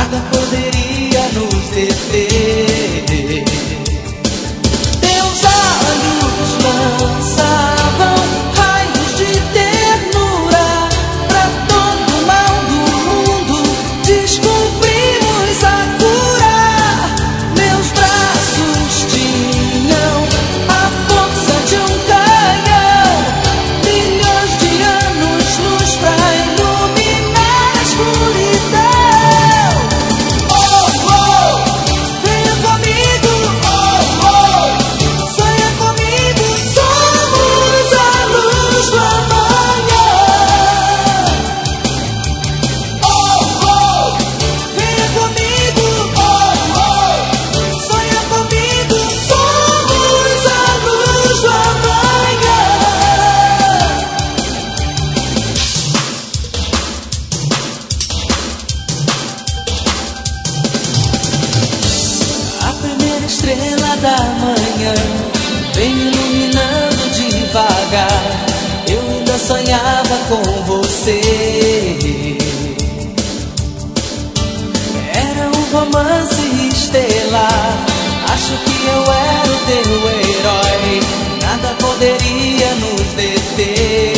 nada poderia nos deter. Teus olhos lançavam raios de ternura pra todo mal do mundo. Descobrimos a cura. Meus braços tinham a força de um canhão. Milhões de anos-luz pra iluminar a escuridão. Oh, oh, venha comigo. Oh, oh, sonha comigo. Somos a luz do amanhã. Oh, oh, venha comigo. Oh, oh, sonha comigo. Somos a luz do amanhã. A primeira estrela da manhã vem iluminando devagar. Eu ainda sonhava com você. Era um romance estelar. Acho que eu era o teu herói. Nada poderia nos deter.